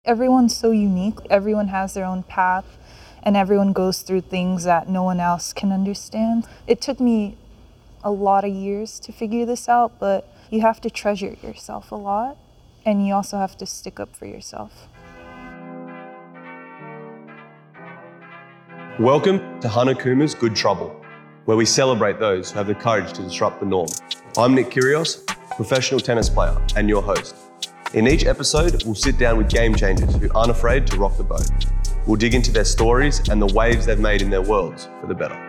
Everyone's so unique. Everyone has their own path, and everyone goes through things that no one else can understand. It took me a lot of years to figure this out, but you have to treasure yourself a lot, and you also have to stick up for yourself. Welcome to Hanakuma's Good Trouble, where we celebrate those who have the courage to disrupt the norm. I'm Nick Kyrgios, professional tennis player and your host. In each episode, we'll sit down with game changers who aren't afraid to rock the boat. We'll dig into their stories and the waves they've made in their worlds for the better.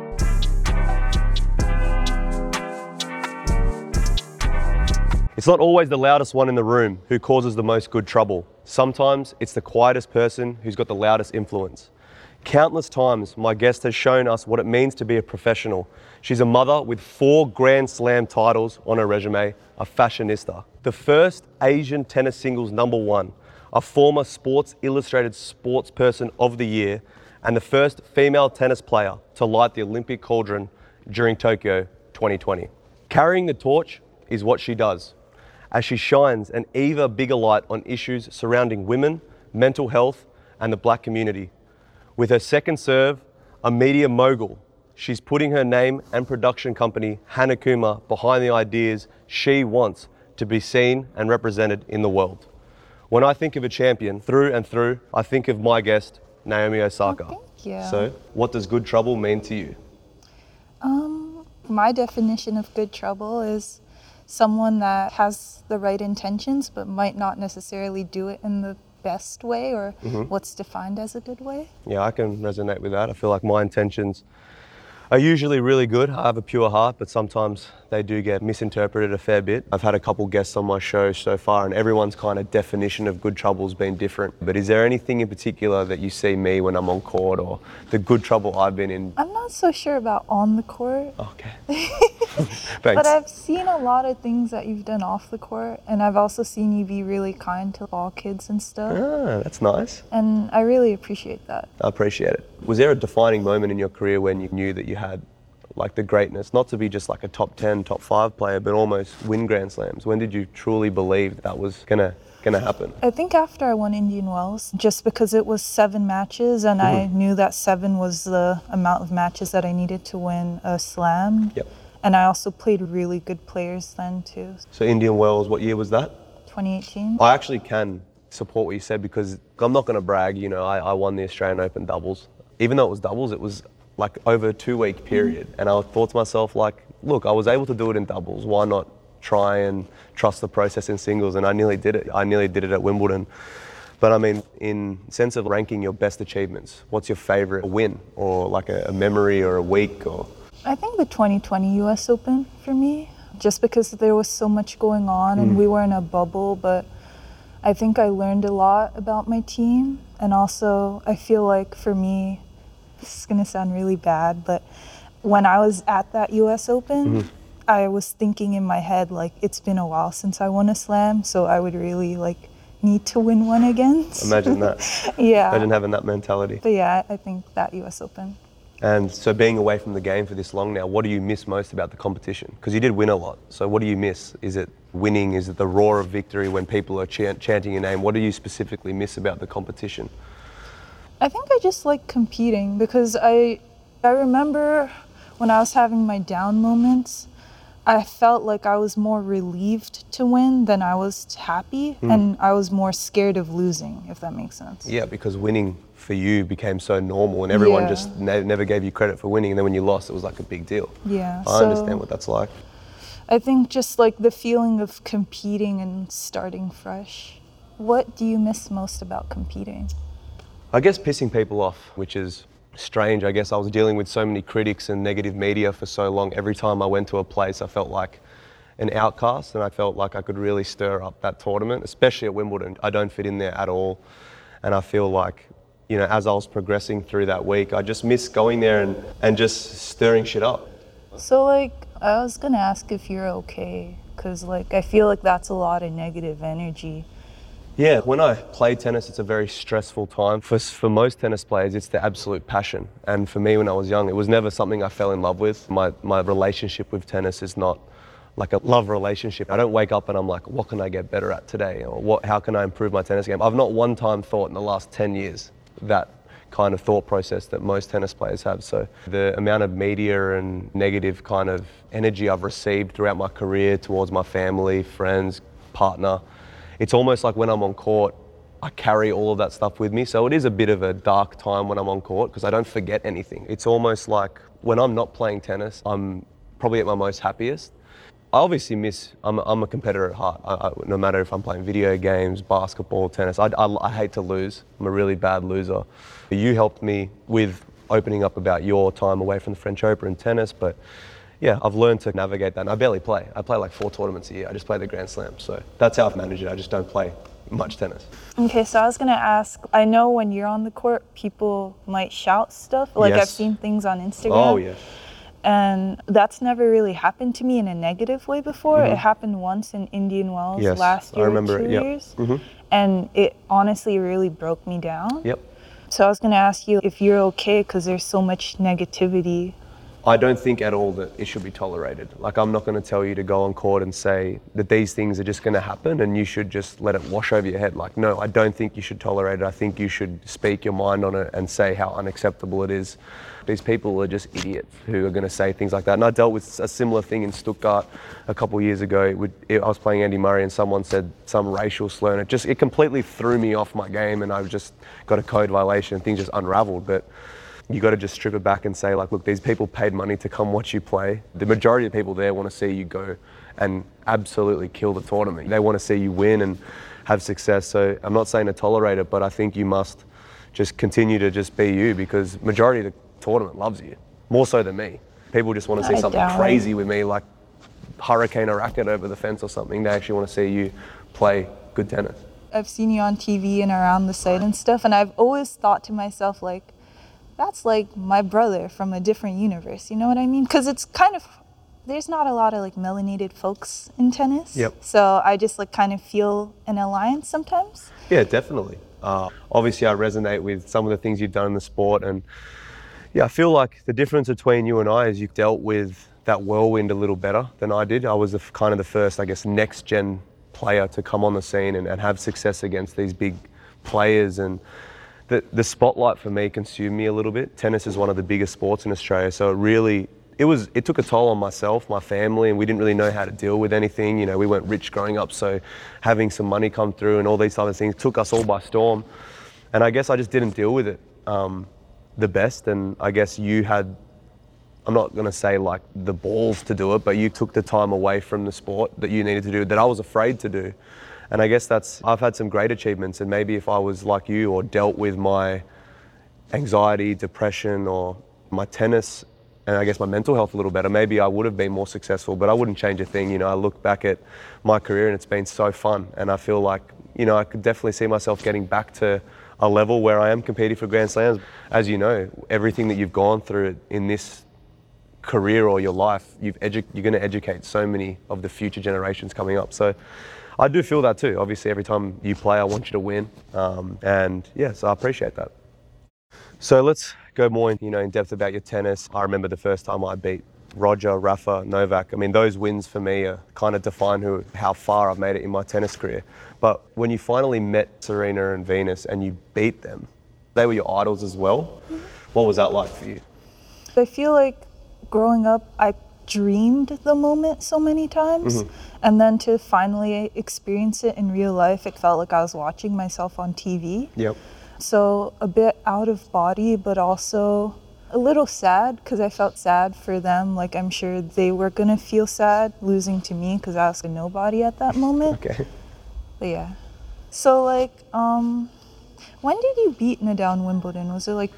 It's not always the loudest one in the room who causes the most good trouble. Sometimes it's the quietest person who's got the loudest influence. Countless times, my guest has shown us what it means to be a professional. She's a mother with 4 Grand Slam titles on her resume, a fashionista, the first Asian tennis singles #1, a former Sports Illustrated Sportsperson of the Year, and the first female tennis player to light the Olympic cauldron during Tokyo 2020. Carrying the torch is what she does, as she shines an even bigger light on issues surrounding women, mental health, and the Black community. With her second serve, a media mogul, she's putting her name and production company, Hanakuma, behind the ideas she wants to be seen and represented in the world. When I think of a champion, through and through, I think of my guest, Naomi Osaka. Oh, thank you. So, what does good trouble mean to you? My definition of good trouble is someone that has the right intentions but might not necessarily do it in the best way or what's defined as a good way. Yeah, I can resonate with that. I feel like my intentions are usually really good. I have a pure heart, but sometimes they do get misinterpreted a fair bit. I've had a couple guests on my show so far, and everyone's kind of definition of good trouble's been different. But is there anything in particular that you see me when I'm on court, or the good trouble I've been in? I'm not so sure about on the court. Okay. Thanks. But I've seen a lot of things that you've done off the court, and I've also seen you be really kind to all kids and stuff. Ah, that's nice. And I really appreciate that. I appreciate it. Was there a defining moment in your career when you knew that you had like the greatness, not to be just like a top 10, top 5 player, but almost win Grand Slams? When did you truly believe that was gonna happen? I think after I won Indian Wells, just because it was 7 matches and I knew that 7 was the amount of matches that I needed to win a slam. Yep. And I also played really good players then too. So Indian Wells, what year was that? 2018. I actually can support what you said, because I'm not gonna brag, you know, I won the Australian Open doubles. Even though it was doubles, it was like over a 2-week period. And I thought to myself, like, look, I was able to do it in doubles. Why not try and trust the process in singles? And I nearly did it. I nearly did it at Wimbledon. But I mean, in sense of ranking your best achievements, what's your favorite win, or like a memory or a week? Or I think the 2020 US Open for me, just because there was so much going on and we were in a bubble, but I think I learned a lot about my team. And also I feel like for me, this is gonna sound really bad, but when I was at that US Open, I was thinking in my head, like, it's been a while since I won a slam, so I would really like need to win one again. Imagine that. Yeah. Imagine having that mentality. But yeah, I think that US Open. And so being away from the game for this long now, what do you miss most about the competition? Because you did win a lot. So what do you miss? Is it winning? Is it the roar of victory when people are chanting your name? What do you specifically miss about the competition? I think I just like competing, because I remember when I was having my down moments, I felt like I was more relieved to win than I was happy, and I was more scared of losing, if that makes sense. Yeah, because winning for you became so normal, and everyone just never gave you credit for winning, and then when you lost, it was like a big deal. Yeah. I understand what that's like. I think just like the feeling of competing and starting fresh. What do you miss most about competing? I guess pissing people off, which is strange. I guess I was dealing with so many critics and negative media for so long. Every time I went to a place, I felt like an outcast, and I felt like I could really stir up that tournament, especially at Wimbledon. I don't fit in there at all. And I feel like, you know, as I was progressing through that week, I just missed going there and just stirring shit up. So like, I was gonna ask if you're okay, because like, I feel like that's a lot of negative energy. Yeah, when I play tennis, it's a very stressful time. For most tennis players, it's the absolute passion. And for me, when I was young, it was never something I fell in love with. My relationship with tennis is not like a love relationship. I don't wake up and I'm like, what can I get better at today? Or how can I improve my tennis game? I've not one time thought in the last 10 years that kind of thought process that most tennis players have. So the amount of media and negative kind of energy I've received throughout my career towards my family, friends, partner, it's almost like when I'm on court, I carry all of that stuff with me. So it is a bit of a dark time when I'm on court because I don't forget anything. It's almost like when I'm not playing tennis, I'm probably at my most happiest. I obviously I'm a competitor at heart. No matter if I'm playing video games, basketball, tennis, I hate to lose. I'm a really bad loser. You helped me with opening up about your time away from the French Open in tennis, but yeah, I've learned to navigate that, and I barely play. I play like 4 tournaments a year. I just play the Grand Slam, so that's how I've managed it. I just don't play much tennis. Okay, so I was gonna ask, I know when you're on the court, people might shout stuff. Like Yes. I've seen things on Instagram. Oh, yeah. And that's never really happened to me in a negative way before. It happened once in Indian Wells Yes, last I year, remember 2 it, yep. years. And it honestly really broke me down. Yep. So I was gonna ask you if you're okay, because there's so much negativity. I don't think at all that it should be tolerated. Like, I'm not going to tell you to go on court and say that these things are just going to happen and you should just let it wash over your head. Like, no, I don't think you should tolerate it. I think you should speak your mind on it and say how unacceptable it is. These people are just idiots who are going to say things like that. And I dealt with a similar thing in Stuttgart a couple of years ago. I was playing Andy Murray and someone said some racial slur, and it completely threw me off my game, and I just got a code violation and things just unraveled. But you got to just strip it back and say, like, look, these people paid money to come watch you play. The majority of people there want to see you go and absolutely kill the tournament. They want to see you win and have success. So I'm not saying to tolerate it, but I think you must just continue to just be you, because majority of the tournament loves you, more so than me. People just want to see something crazy with me, like hurricane a racket over the fence or something. They actually want to see you play good tennis. I've seen you on TV and around the site and stuff, and I've always thought to myself, like, that's like my brother from a different universe, you know what I mean? Because it's kind of, there's not a lot of like melanated folks in tennis. Yep. So I just like kind of feel an alliance sometimes. Yeah, definitely. Obviously I resonate with some of the things you've done in the sport, and yeah, I feel like the difference between you and I is you dealt with that whirlwind a little better than I did. I was kind of the first, I guess, next gen player to come on the scene and have success against these big players, and the spotlight for me consumed me a little bit. Tennis is one of the biggest sports in Australia, so it took a toll on myself, my family, and we didn't really know how to deal with anything. You know, we weren't rich growing up, so having some money come through and all these other things took us all by storm. And I guess I just didn't deal with it the best, and I guess you had, I'm not going to say like the balls to do it, but you took the time away from the sport that you needed to do, that I was afraid to do. And I guess I've had some great achievements, and maybe if I was like you or dealt with my anxiety, depression, or my tennis, and I guess my mental health a little better, maybe I would have been more successful, but I wouldn't change a thing. You know, I look back at my career and it's been so fun, and I feel like, you know, I could definitely see myself getting back to a level where I am competing for Grand Slams. As you know, everything that you've gone through in this career or your life, you're going to educate so many of the future generations coming up. So I do feel that too. Obviously, every time you play, I want you to win. And yeah, so I appreciate that. So let's go more in depth about your tennis. I remember the first time I beat Roger, Rafa, Novak. I mean, those wins for me are kind of define how far I've made it in my tennis career. But when you finally met Serena and Venus and you beat them, they were your idols as well. What was that like for you? I feel like growing up, I dreamed the moment so many times, and then to finally experience it in real life, it felt like I was watching myself on TV. Yep. So a bit out of body, but also a little sad, because I felt sad for them. Like, I'm sure they were gonna feel sad losing to me, because I was a nobody at that moment. Okay. But yeah. So like, when did you beat Nadal in Wimbledon? Was it like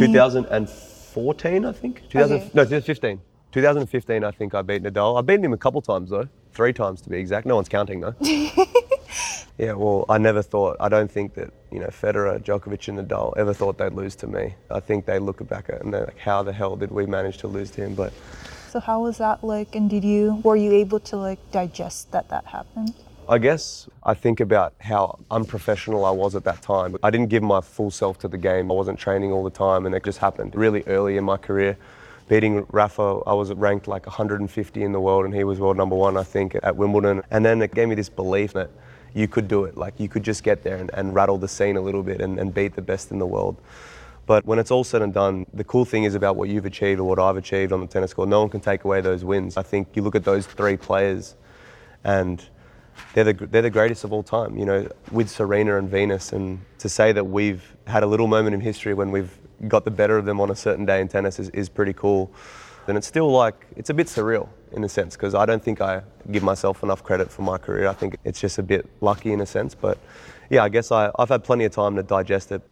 2014, I think? Okay. No, 2015. 2015, I think I beat Nadal. I've beaten him a couple times though, 3 times to be exact. No one's counting though. Yeah, well, I don't think that, Federer, Djokovic and Nadal ever thought they'd lose to me. I think they look back at it and they're like, how the hell did we manage to lose to him? But so how was that like, and were you able to like digest that happened? I guess I think about how unprofessional I was at that time. I didn't give my full self to the game. I wasn't training all the time, and it just happened really early in my career. beating Rafa. I was ranked like 150 in the world and he was world number one, I think, at Wimbledon. And then it gave me this belief that you could do it, like you could just get there and rattle the scene a little bit and beat the best in the world. But when it's all said and done, the cool thing is about what you've achieved or what I've achieved on the tennis court, no one can take away those wins. I think you look at those three players and they're the greatest of all time, you know, with Serena and Venus. And to say that we've had a little moment in history when we've got the better of them on a certain day in tennis is pretty cool. And it's still like, it's a bit surreal in a sense, because I don't think I give myself enough credit for my career. I think it's just a bit lucky in a sense. But yeah, I guess I've had plenty of time to digest it.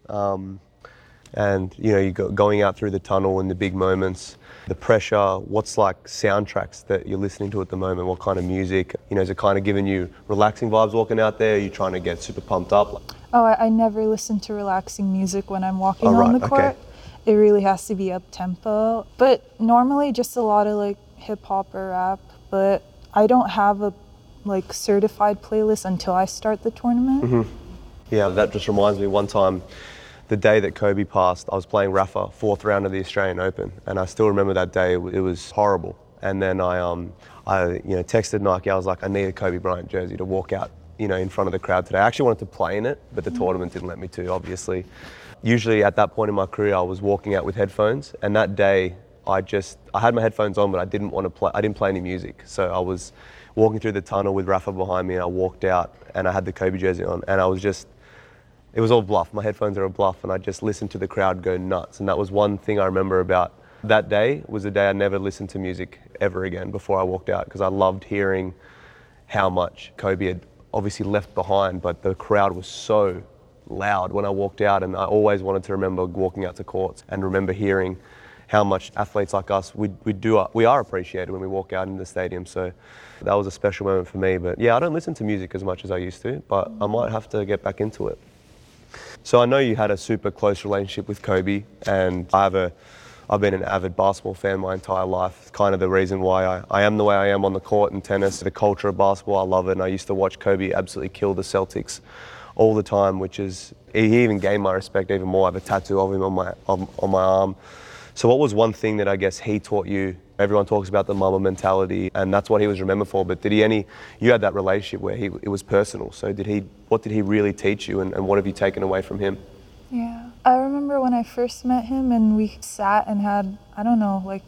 And you know, you going out through the tunnel and the big moments, the pressure, what's like soundtracks that you're listening to at the moment, what kind of music, you know, is it kind of giving you relaxing vibes walking out there? Are you trying to get super pumped up? Oh, I never listen to relaxing music when I'm walking on the court. Okay. It really has to be up tempo. But normally just a lot of like hip hop or rap, but I don't have a like certified playlist until I start the tournament. Mm-hmm. Yeah, that just reminds me one time, the day that Kobe passed, I was playing Rafa, 4th round of the Australian Open, and I still remember that day. It was horrible. And then I texted Nike. I was like, I need a Kobe Bryant jersey to walk out, you know, in front of the crowd today. I actually wanted to play in it, but the tournament didn't let me to, obviously. Usually at that point in my career, I was walking out with headphones, and that day I had my headphones on, but I didn't want to play. I didn't play any music, so I was walking through the tunnel with Rafa behind me. And I walked out, and I had the Kobe jersey on, and I was just. It was all bluff. My headphones are a bluff, and I just listened to the crowd go nuts. And that was one thing I remember about that day, was the day I never listened to music ever again before I walked out, because I loved hearing how much Kobe had obviously left behind, but the crowd was so loud when I walked out, and I always wanted to remember walking out to courts and remember hearing how much athletes like us, we are appreciated when we walk out in the stadium. So that was a special moment for me. But yeah, I don't listen to music as much as I used to, but I might have to get back into it. So I know you had a super close relationship with Kobe, and I've been an avid basketball fan my entire life. It's kind of the reason why I am the way I am on the court in tennis. The culture of basketball, I love it, and I used to watch Kobe absolutely kill the Celtics all the time, which is, he even gained my respect even more. I have a tattoo of him on my arm. So what was one thing that I guess he taught you? Everyone talks about the mama mentality, and that's what he was remembered for, but you had that relationship where it was personal. So what did he really teach you, and what have you taken away from him? Yeah, I remember when I first met him and we sat and had, I don't know, like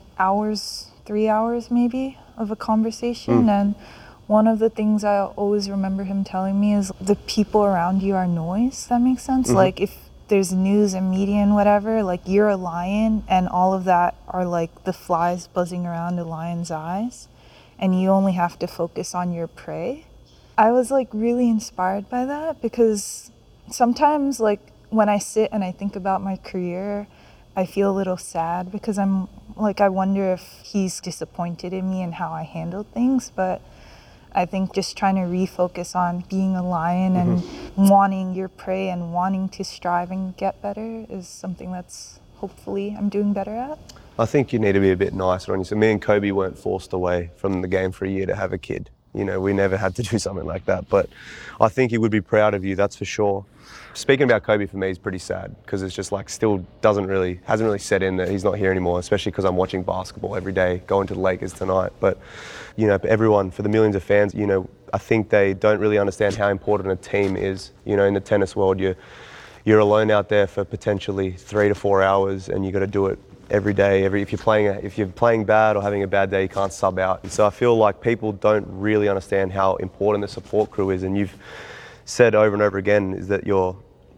3 hours maybe of a conversation. And one of the things I always remember him telling me is the people around you are noise. That makes sense? Mm-hmm. Like if there's news and media and whatever, like you're a lion and all of that are like the flies buzzing around a lion's eyes, and you only have to focus on your prey. I was like really inspired by that, because sometimes like when I sit and I think about my career, I feel a little sad, because I'm like, I wonder if he's disappointed in me and how I handled things. But I think just trying to refocus on being a lion and wanting your prey and wanting to strive and get better is something that's hopefully I'm doing better at. I think you need to be a bit nicer on yourself. Me and Kobe weren't forced away from the game for a year to have a kid. You know, we never had to do something like that. But I think he would be proud of you, that's for sure. Speaking about Kobe for me is pretty sad, because it's just like still hasn't really set in that he's not here anymore, especially because I'm watching basketball every day, going to the Lakers tonight. But, you know, everyone, for the millions of fans, you know, I think they don't really understand how important a team is. You know, in the tennis world, you're alone out there for potentially 3 to 4 hours, and you got to do it every day. If you're playing bad or having a bad day, you can't sub out. And so I feel like people don't really understand how important the support crew is. And you've said over and over again is that your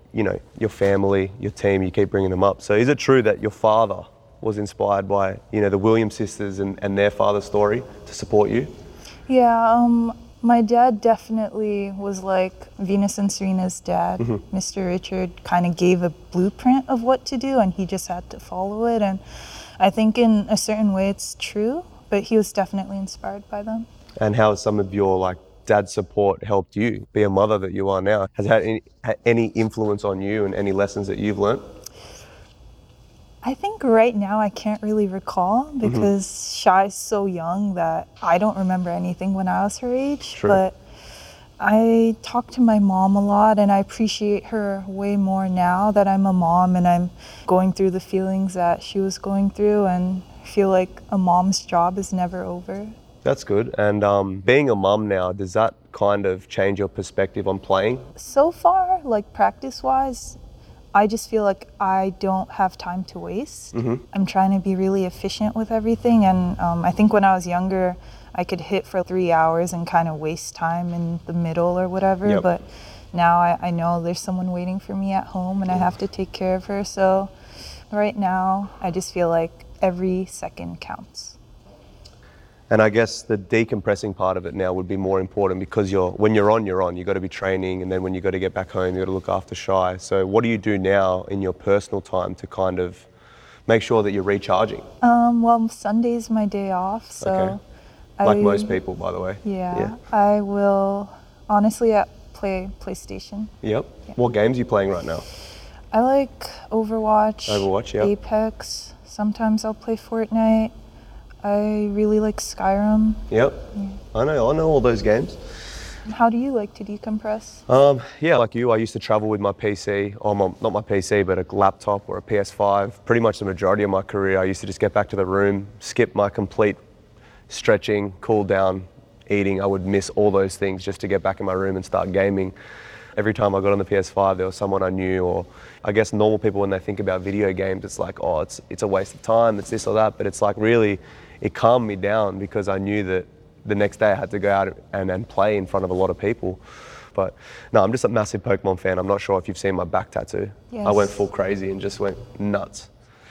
family, your team, you keep bringing them up. So is it true that your father was inspired by, you know, the Williams sisters and their father's story to support you? Yeah, my dad definitely was like Venus and Serena's dad. Mr. Richard kind of gave a blueprint of what to do, and he just had to follow it. And I think in a certain way it's true, but he was definitely inspired by them. And how has some of your dad's support helped you be a mother that you are now? Has it had any influence on you and any lessons that you've learned? I think right now I can't really recall, because Shai's so young that I don't remember anything when I was her age. True. But I talk to my mom a lot, and I appreciate her way more now that I'm a mom and I'm going through the feelings that she was going through. And I feel like a mom's job is never over. That's good. And being a mum now, does that kind of change your perspective on playing? So far, like practice-wise, I just feel like I don't have time to waste. I'm trying to be really efficient with everything, and I think when I was younger, I could hit for 3 hours and kind of waste time in the middle or whatever. Yep. But now I know there's someone waiting for me at home and I have to take care of her. So right now, I just feel like every second counts. And I guess the decompressing part of it now would be more important because when you're on, you're on. You've got to be training, and then when you got to get back home, you've got to look after Shy. So what do you do now in your personal time to kind of make sure that you're recharging? Well, Sunday's my day off, so... Okay. Like most people, by the way. Yeah. I will, honestly, play PlayStation. Yep. Yeah. What games are you playing right now? I like Overwatch, Yeah. Apex. Sometimes I'll play Fortnite. I really like Skyrim. Yep. Yeah. I know all those games. How do you like to decompress? Yeah, like you, I used to travel with my PC, or not my PC, but a laptop or a PS5. Pretty much the majority of my career, I used to just get back to the room, skip my complete stretching, cool down, eating. I would miss all those things just to get back in my room and start gaming. Every time I got on the PS5, there was someone I knew, or I guess normal people, when they think about video games, it's like, oh, it's a waste of time, it's this or that. But it's like, really, it calmed me down because I knew that the next day I had to go out and play in front of a lot of people. But no, I'm just a massive Pokemon fan. I'm not sure if you've seen my back tattoo. Yes. I went full crazy and just went nuts.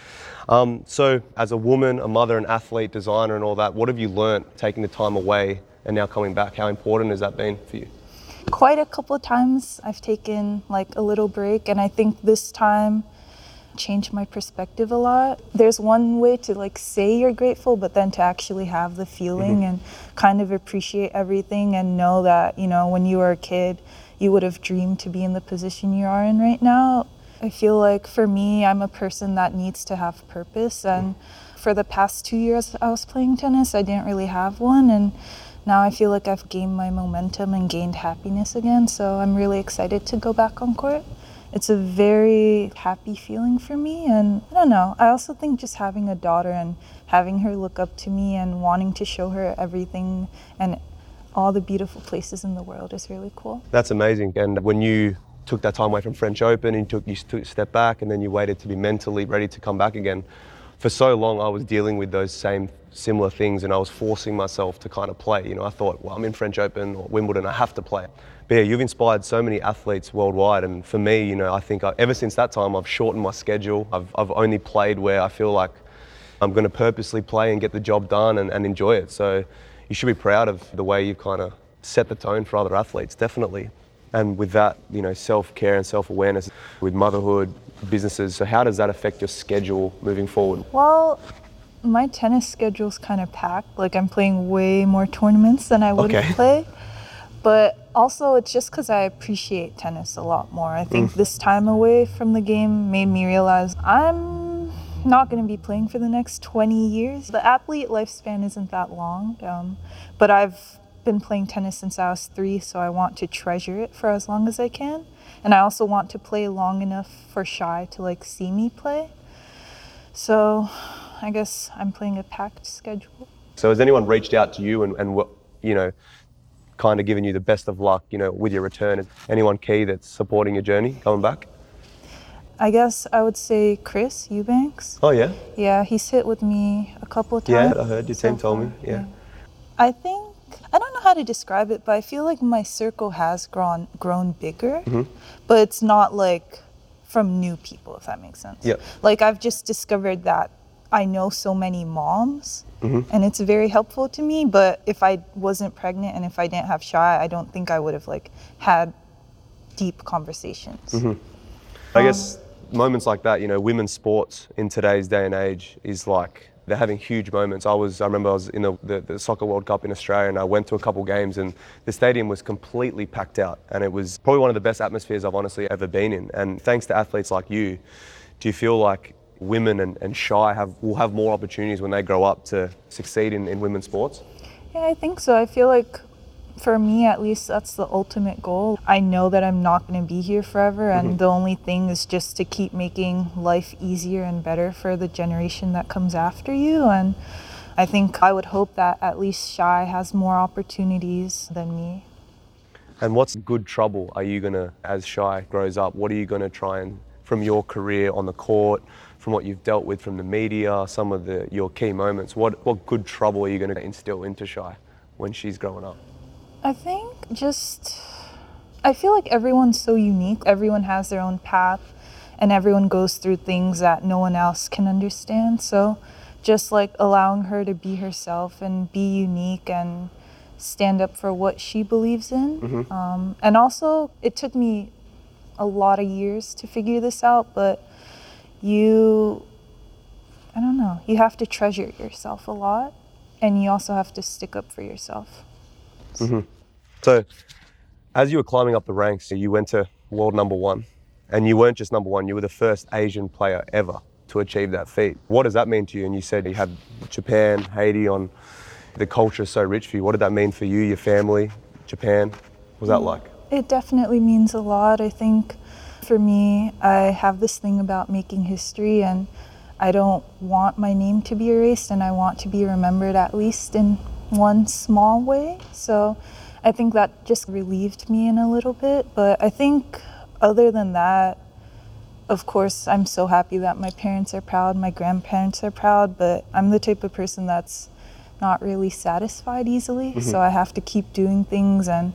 So as a woman, a mother, an athlete, designer and all that, what have you learnt taking the time away and now coming back? How important has that been for you? Quite a couple of times I've taken like a little break, and I think this time changed my perspective a lot. There's one way to like say you're grateful, but then to actually have the feeling and kind of appreciate everything and know that, you know, when you were a kid, you would have dreamed to be in the position you are in right now. I feel like for me, I'm a person that needs to have purpose, and for the past 2 years I was playing tennis, I didn't really have one, and now I feel like I've gained my momentum and gained happiness again, so I'm really excited to go back on court. It's a very happy feeling for me, and I don't know, I also think just having a daughter and having her look up to me and wanting to show her everything and all the beautiful places in the world is really cool. That's amazing. And when you took that time away from French Open and you took a step back and then you waited to be mentally ready to come back again, for so long I was dealing with those similar things, and I was forcing myself to kind of play. You know, I thought, well, I'm in French Open or Wimbledon, I have to play. But yeah, you've inspired so many athletes worldwide, and for me, you know, I think ever since that time I've shortened my schedule. I've only played where I feel like I'm going to purposely play and get the job done and enjoy it. So you should be proud of the way you've kind of set the tone for other athletes, definitely. And with that, you know, self-care and self-awareness with motherhood, businesses, so how does that affect your schedule moving forward? Well, my tennis schedule's kind of packed. Like, I'm playing way more tournaments than I would play. But also, it's just because I appreciate tennis a lot more. I think this time away from the game made me realize I'm not going to be playing for the next 20 years. The athlete lifespan isn't that long, but I've been playing tennis since I was 3, so I want to treasure it for as long as I can. And I also want to play long enough for Shy to like see me play. So I guess I'm playing a packed schedule. So has anyone reached out to you and you know, kind of given you the best of luck, you know, with your return? Is anyone key that's supporting your journey coming back? I guess I would say Chris Eubanks. Oh yeah? Yeah, he's hit with me a couple of times. Yeah, I heard your team told me, yeah. I think, I don't know how to describe it, but I feel like my circle has grown bigger, but it's not like from new people, if that makes sense. Yeah. Like, I've just discovered that I know so many moms, and it's very helpful to me, but if I wasn't pregnant and if I didn't have Shy, I don't think I would have like had deep conversations. I guess moments like that, you know, women's sports in today's day and age is like, they're having huge moments. I remember I was in the Soccer World Cup in Australia, and I went to a couple games and the stadium was completely packed out, and it was probably one of the best atmospheres I've honestly ever been in. And thanks to athletes like you, do you feel like women and Shy will have more opportunities when they grow up to succeed in women's sports? Yeah, I think so. I feel like For me, at least, that's the ultimate goal. I know that I'm not going to be here forever, and the only thing is just to keep making life easier and better for the generation that comes after you. And I think I would hope that at least Shai has more opportunities than me. And what's good trouble are you gonna, as Shai grows up, what are you gonna try and, from your career on the court, from what you've dealt with from the media, some of your key moments, what good trouble are you gonna instill into Shai when she's growing up? I think I feel like everyone's so unique. Everyone has their own path and everyone goes through things that no one else can understand. So just like allowing her to be herself and be unique and stand up for what she believes in. And also, it took me a lot of years to figure this out, but you have to treasure yourself a lot, and you also have to stick up for yourself. So, as you were climbing up the ranks, you went to world number one, and you weren't just number one, you were the first Asian player ever to achieve that feat. What does that mean to you? And you said you had Japan, Haiti on. The culture is so rich for you. What did that mean for you, your family, Japan? What was that like? It definitely means a lot. I think for me, I have this thing about making history, and I don't want my name to be erased, and I want to be remembered at least in one small way. So I think that just relieved me in a little bit. But I think other than that, of course, I'm so happy that my parents are proud, my grandparents are proud, but I'm the type of person that's not really satisfied easily. So I have to keep doing things, and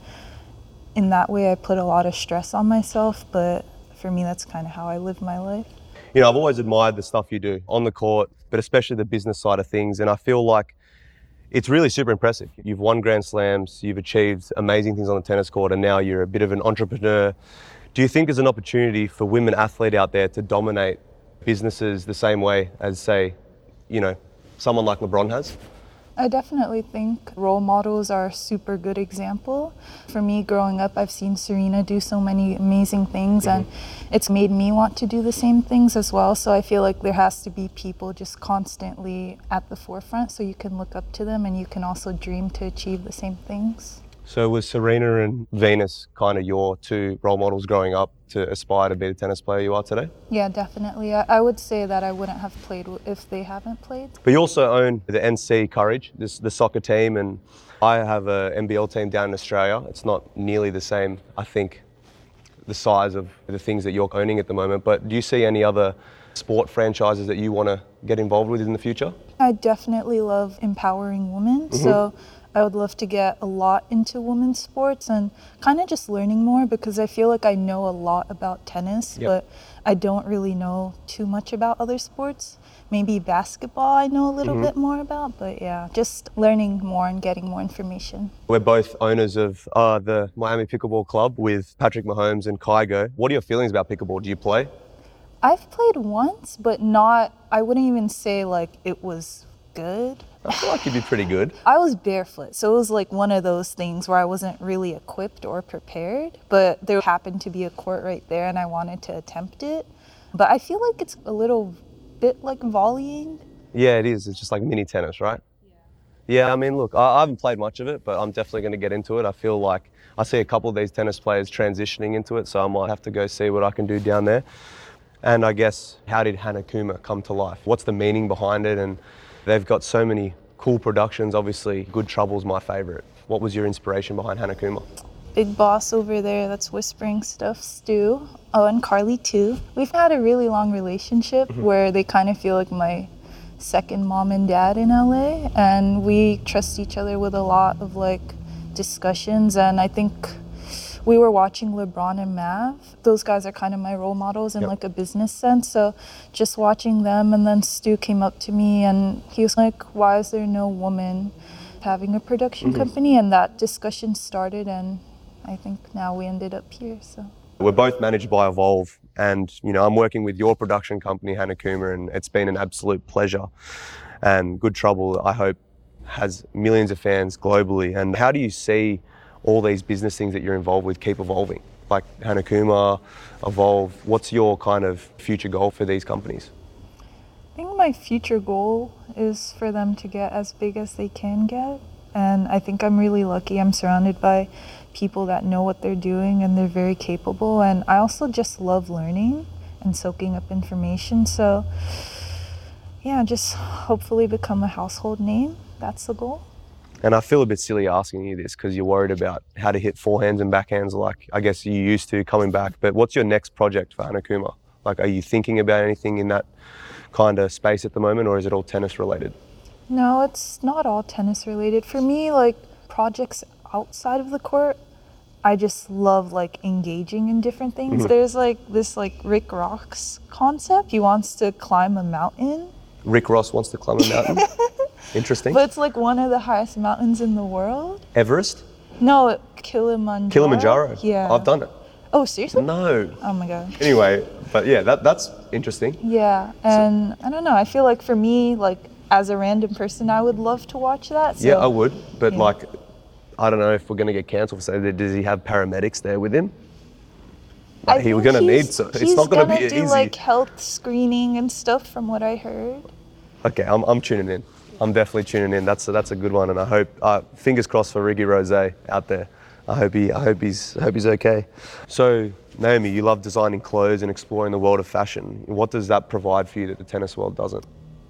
in that way I put a lot of stress on myself, but for me that's kind of how I live my life. You know, I've always admired the stuff you do on the court, but especially the business side of things, and I feel like it's really super impressive. You've won Grand Slams, you've achieved amazing things on the tennis court, and now you're a bit of an entrepreneur. Do you think there's an opportunity for women athletes out there to dominate businesses the same way as, say, you know, someone like LeBron has? I definitely think role models are a super good example. For me, growing up, I've seen Serena do so many amazing things, and it's made me want to do the same things as well. So I feel like there has to be people just constantly at the forefront so you can look up to them and you can also dream to achieve the same things. So was Serena and Venus kind of your two role models growing up to aspire to be the tennis player you are today? Yeah, definitely. I would say that I wouldn't have played if they haven't played. But you also own the NC Courage, the soccer team, and I have a NBL team down in Australia. It's not nearly the same, I think, the size of the things that you're owning at the moment. But do you see any other sport franchises that you want to get involved with in the future? I definitely love empowering women. So I would love to get a lot into women's sports and kind of just learning more, because I feel like I know a lot about tennis, but I don't really know too much about other sports. Maybe basketball I know a little bit more about, but yeah, just learning more and getting more information. We're both owners of the Miami Pickleball Club with Patrick Mahomes and Kygo. What are your feelings about pickleball? Do you play? I've played once, but I wouldn't even say like it was good. I feel like you'd be pretty good. I was barefoot, so it was like one of those things where I wasn't really equipped or prepared, but there happened to be a court right there and I wanted to attempt it. But I feel like it's a little bit like volleying. Yeah, it is. It's just like mini tennis, right? Yeah, I mean, look, I haven't played much of it, but I'm definitely going to get into it. I feel like I see a couple of these tennis players transitioning into it, so I might have to go see what I can do down there. And I guess, how did Hanakuma come to life? What's the meaning behind it? And they've got so many cool productions. Obviously, Good Trouble's my favourite. What was your inspiration behind Hanakuma? Big boss over there that's whispering stuff, Stu. Oh, and Carly too. We've had a really long relationship where they kind of feel like my second mom and dad in LA, and we trust each other with a lot of like discussions. And I think we were watching LeBron and Mav. Those guys are kind of my role models in like a business sense. So just watching them, and then Stu came up to me and he was like, why is there no woman having a production company? And that discussion started, and I think now we ended up here. So we're both managed by Evolve, and you know, I'm working with your production company, Hanakuma, and it's been an absolute pleasure. And Good Trouble, I hope, has millions of fans globally. And how do you see all these business things that you're involved with keep evolving? Like Hanakuma, Evolve, what's your kind of future goal for these companies? I think my future goal is for them to get as big as they can get. And I think I'm really lucky. I'm surrounded by people that know what they're doing and they're very capable. And I also just love learning and soaking up information. So yeah, just hopefully become a household name. That's the goal. And I feel a bit silly asking you this because you're worried about how to hit forehands and backhands like I guess you used to coming back. But what's your next project for Hana Kuma? Like, are you thinking about anything in that kind of space at the moment, or is it all tennis related? No, it's not all tennis related. For me, like projects outside of the court, I just love like engaging in different things. There's like this like Rick Ross concept. He wants to climb a mountain. Rick Ross wants to climb a mountain? Interesting. But it's like one of the highest mountains in the world. Everest? No, Kilimanjaro. Kilimanjaro? Yeah. I've done it. Oh, seriously? No. Oh my God. Anyway, but yeah, that's interesting. Yeah, and I don't know, I feel like for me, like as a random person, I would love to watch that. So, Yeah, I would, but yeah. like, I don't know if we're going to get cancelled for saying that. Does he have paramedics there with him? Like, we're going to need so. It's not going to be He's gonna do easy. like health screening and stuff from what I heard. Okay, I'm tuning in. I'm definitely tuning in. That's a good one, and I hope. Fingers crossed for Ricky Rose out there. I hope he's okay. So Naomi, you love designing clothes and exploring the world of fashion. What does that provide for you that the tennis world doesn't?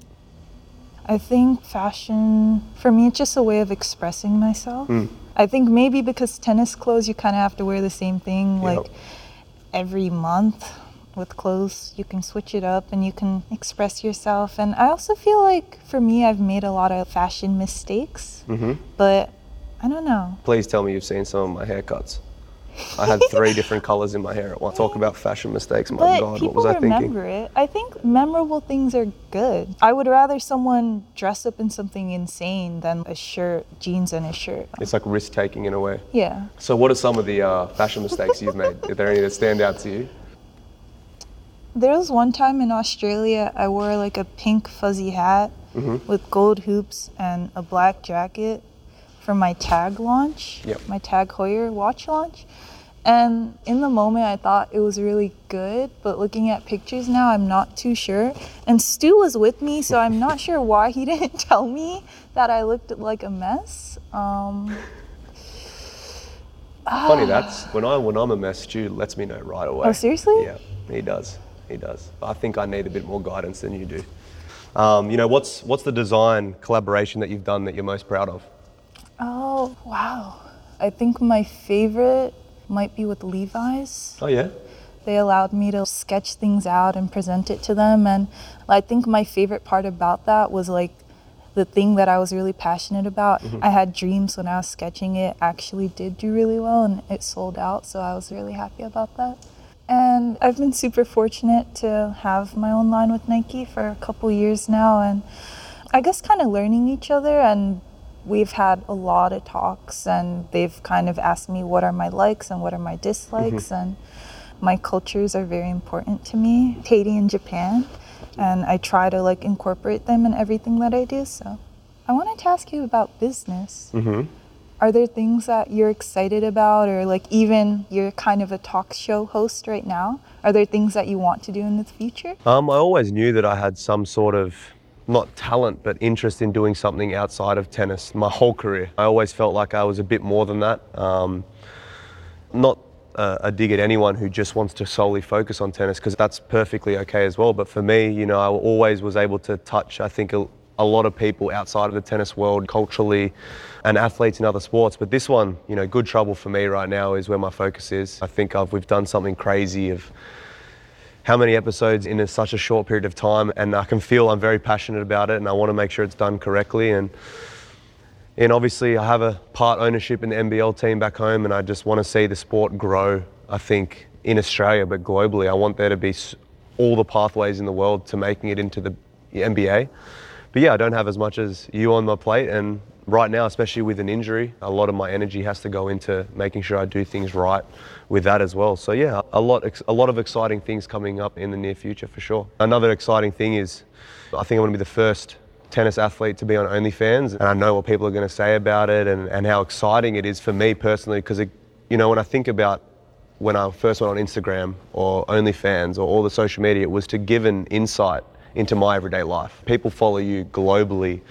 I think fashion, for me, it's just a way of expressing myself. I think maybe because tennis clothes, you kind of have to wear the same thing like every month. With clothes, you can switch it up and you can express yourself. And I also feel like for me, I've made a lot of fashion mistakes, but I don't know. Please tell me you've seen some of my haircuts. I had 3 different colors in my hair. Talk about fashion mistakes. My But God, people what was I thinking? remember it. I think memorable things are good. I would rather someone dress up in something insane than a shirt, jeans and a shirt. It's like risk taking in a way. Yeah. So what are some of the fashion mistakes you've made? Are there any that stand out to you? There was one time in Australia, I wore like a pink fuzzy hat with gold hoops and a black jacket for my Tag launch, my Tag Heuer watch launch. And in the moment, I thought it was really good, but looking at pictures now, I'm not too sure. And Stu was with me, so I'm not sure why he didn't tell me that I looked like a mess. Funny, that's when I'm a mess, Stu lets me know right away. Oh, seriously? Yeah, he does. I think I need a bit more guidance than you do. What's the design collaboration that you've done that you're most proud of? Oh, wow. I think my favorite might be with Levi's. Oh yeah? They allowed me to sketch things out and present it to them. And I think my favorite part about that was like the thing that I was really passionate about. I had dreams when I was sketching it, actually did do really well and it sold out. So I was really happy about that. And I've been super fortunate to have my own line with Nike for a couple years now. And I guess kind of learning each other, and we've had a lot of talks and they've kind of asked me what are my likes and what are my dislikes. And my cultures are very important to me. Haiti and Japan. And I try to like incorporate them in everything that I do. So I wanted to ask you about business. Are there things that you're excited about, or like even you're kind of a talk show host right now? Are there things that you want to do in the future? I always knew that I had some sort of, not talent, but interest in doing something outside of tennis my whole career. I always felt like I was a bit more than that. Not a dig at anyone who just wants to solely focus on tennis, because that's perfectly okay as well. But for me, I always was able to touch, I think, a lot of people outside of the tennis world culturally and athletes in other sports. But this one, good trouble for me right now is where my focus is. I think we've done something crazy of how many episodes in such a short period of time, and I can feel I'm very passionate about it and I want to make sure it's done correctly. And obviously I have a part ownership in the NBL team back home, and I just want to see the sport grow, I think, in Australia, but globally. I want there to be all the pathways in the world to making it into the NBA. But yeah, I don't have as much as you on my plate, and right now, especially with an injury, a lot of my energy has to go into making sure I do things right with that as well. So yeah, a lot of exciting things coming up in the near future for sure. Another exciting thing is, I think I'm going to be the first tennis athlete to be on OnlyFans, and I know what people are going to say about it and how exciting it is for me personally, because when I think about when I first went on Instagram or OnlyFans or all the social media, it was to give an insight into my everyday life. People follow you globally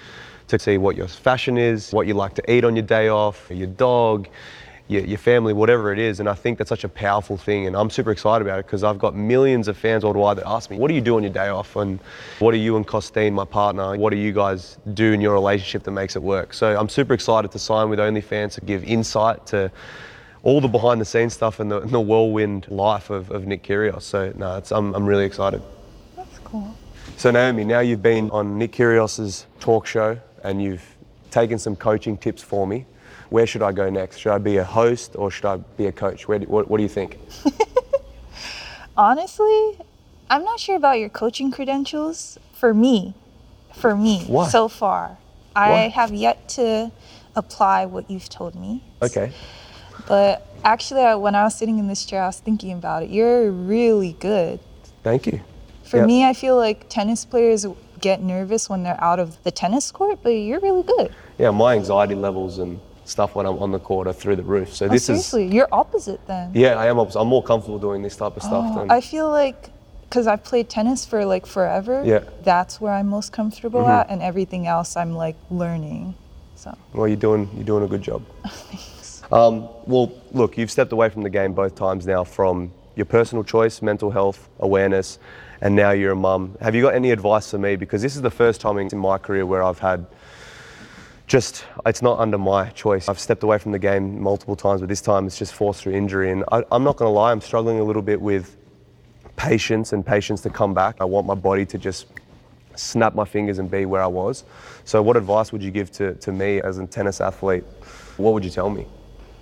to see what your fashion is, what you like to eat on your day off, your dog, your family, whatever it is. And I think that's such a powerful thing, and I'm super excited about it because I've got millions of fans worldwide that ask me, what do you do on your day off? And what do you and Costine, my partner, what do you guys do in your relationship that makes it work? So I'm super excited to sign with OnlyFans to give insight to all the behind the scenes stuff and the whirlwind life of Nick Kyrgios. So no, I'm really excited. That's cool. So Naomi, now you've been on Nick Kyrgios's talk show and you've taken some coaching tips for me. Where should I go next? Should I be a host or should I be a coach? What do you think? Honestly, I'm not sure about your coaching credentials. For me, Why? so far, Why? I have yet to apply what you've told me. Okay. But actually, when I was sitting in this chair, I was thinking about it. You're really good. Thank you. For Yep. me, I feel like tennis players get nervous when they're out of the tennis court, but you're really good. Yeah, my anxiety levels and stuff when I'm on the court are through the roof. So this Seriously, you're opposite then. Yeah, I am opposite. I'm more comfortable doing this type of stuff than... I feel like, because I've played tennis for like forever, Yeah. that's where I'm most comfortable at, and everything else I'm like learning. So. Well, you're doing a good job. Thanks. Well, look, you've stepped away from the game both times now from your personal choice, mental health, awareness, and now you're a mum. Have you got any advice for me? Because this is the first time in my career where I've had it's not under my choice. I've stepped away from the game multiple times, but this time it's just forced through injury. And I'm not gonna lie, I'm struggling a little bit with patience to come back. I want my body to just snap my fingers and be where I was. So what advice would you give to me as a tennis athlete? What would you tell me?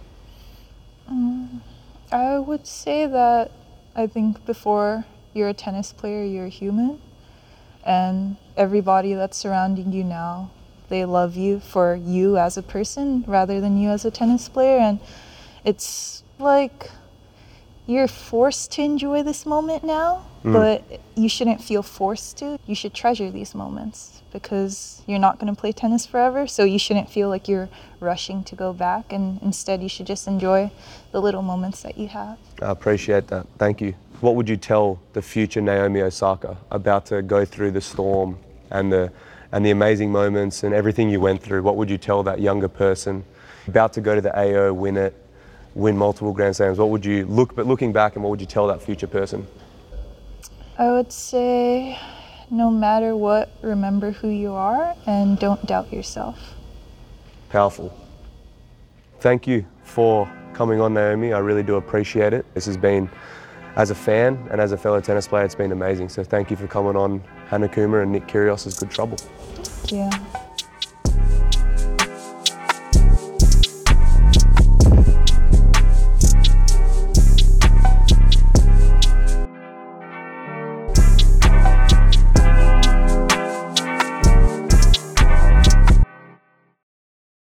I would say that I think before you're a tennis player, you're a human. And everybody that's surrounding you now, they love you for you as a person rather than you as a tennis player. And it's like you're forced to enjoy this moment now, but you shouldn't feel forced to. You should treasure these moments because you're not going to play tennis forever. So you shouldn't feel like you're rushing to go back, and instead you should just enjoy the little moments that you have. I appreciate that. Thank you. What would you tell the future Naomi Osaka about to go through the storm and the amazing moments and everything you went through? What would you tell that younger person about to go to the AO, win multiple Grand Slams? What would you looking back, and what would you tell that future person? I would say, no matter what, remember who you are and don't doubt yourself. Powerful. Thank you for coming on, Naomi. I really do appreciate it. This has been, as a fan and as a fellow tennis player, it's been amazing. So thank you for coming on Hannah Coomer and Nick Kyrgios' Good Trouble. Yeah.